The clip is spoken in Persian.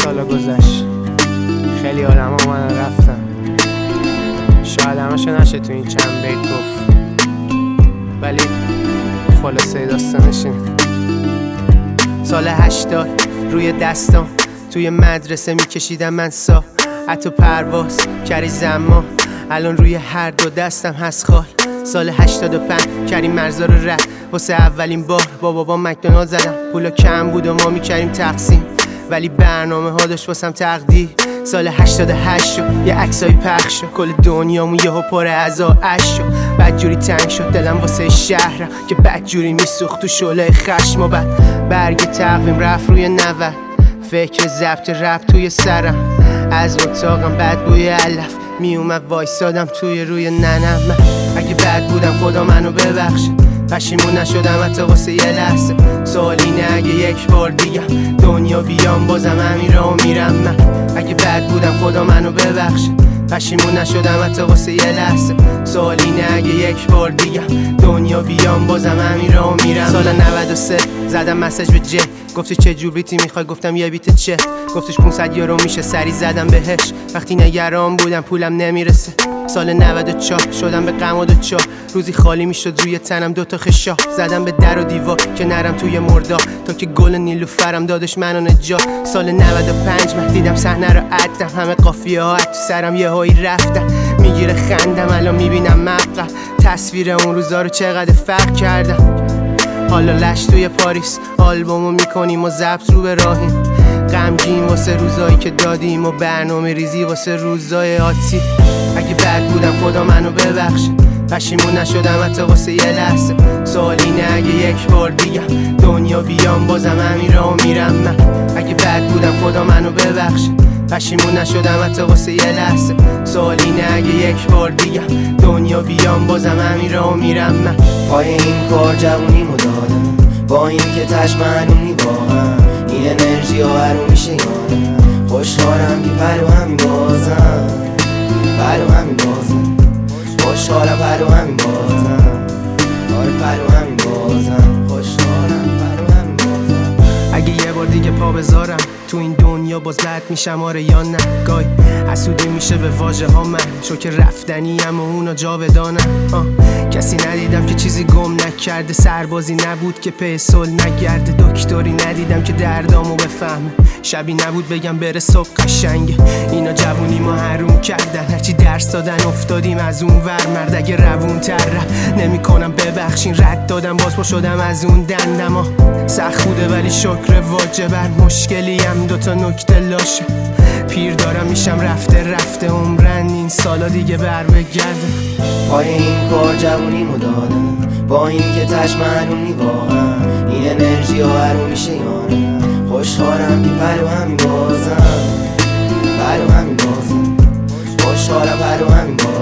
سالا گذشت، خیلی آدم ها من رفتن، شاید همشو نشه تو این چند بیت گفت، ولی خلاصه داستانش اینه. سال 80 روی دستام توی مدرسه میکشیدم من ساعت و پرواز کردی زمان، الان روی هر دو دستم هست خال. سال 85 کریم مرزا رو رد واسه اولین بار با بابا مکدونالد زدم، پولا کم بود و ما میکردیم تقسیم، ولی برنامه ها داشت واسم تقدیر. سال 88 شد یه عکسای پخش شد، کل دنیامون یهو پر از آش شد، بدجوری تنگ شد دلم واسه شهرم که بدجوری میسوخت تو شعله خشم، و بعد برگ تقویم رفت روی 90، فکر ضبط رپ توی سرم، از اتاقم بد بوی علف میومد وایسادم توی روی ننم. اگه بد بودم خدا منو ببخشه، پشیمون نشدم حتی واسه یه لحظه. سوال اینه اگه یک بار دیگه دنیا بیام بازم همین راهو میرم من. اگه بد بودم خدا منو ببخشه، پشیمون نشدم حتی واسه یه لحظه. سوال اینه اگه یک بار دیگه دنیا بیام بازم همین راهو میرم. سال 93 زدم مسیج به جی، گفتی چه جور بیتی میخوای؟ گفتم یه بیت چه؟ گفتش 500 یورو میشه، سری زدم بهش وقتی نگران بودم پولم نمیرسه. سال 94 شدم به غم و دوچار، روزی خالی میشد روی تنم دوتا خشا، زدم به در و دیوار که نرم توی مردا، تا که گل نیلوفرم دادش منو نجات. سال 95 من دیدم صحنه رو عدم، همه قافیه ها تو سرم یه هایی رفتم، میگیره خندم الان میبینم مبقى تصویر اون روزا رو چقدر فرق کردم. حالا لش توی پاریس آلبومو میکنیم و ضبط رو به راهیم، غمگین واسه روزایی که دادیم و برنامه ریزی واسه روزای آتی. اگه بد بودم خدا منو ببخشه، پشیمون نشدم حتی واسه یه لحظه. سوال اینه اگه یک بار دیگه دنیا بیام بازم همین راهو میرم من. اگه بد بودم خدا منو ببخشه، پشیمون نشدم حتی واسه یه لحظه. سوال اینه اگه یک بار دیگه دنیا بیام بازم همین راهو میرم من. پای این کار جوونیمو دادم، با این که تشمنونی واقعا این انرژی ها هرو میشه یانم. خوشحالم که پرو همین بازم، پرو همین بازم، خوشحالم پرو همین بازم، آره پرو همین بازم، خوشحالم پرو همین بازم. اگه یه بار دیگه پا بذارم تو این دنیا باز بد میشم آره یا نه؟ گای حسودی میشه به واژه ها من، چون که رفتنیم و اونا جاودانم. کسی ندیدم که چیزی گم نکرده، سربازی نبود که پی صلح نگرده، دکتری ندیدم که دردامو بفهمه، شبی نبود بگم بره صبح قشنگه. اینا جوونی ما حروم کردن، هرچی درس دادن افتادیم از اون ور. مرد اگه روون تر نمی کنم ببخشین، رد دادم باز پا شدم از اون دندما. سخت بوده ولی شکر واجب، بر مشکلیم دوتا نکته لاشه. پیر دارم میشم رفته رفته عمرن این سالا دیگه بر بگرده. پای این کار جوونیمو دادم، با این که تشمنونی واقعا این انرژی ها هرو میشه یانم. خوشحالم که پرو همین بازم، پرو همین بازم، خوشحالم پرو همین بازم.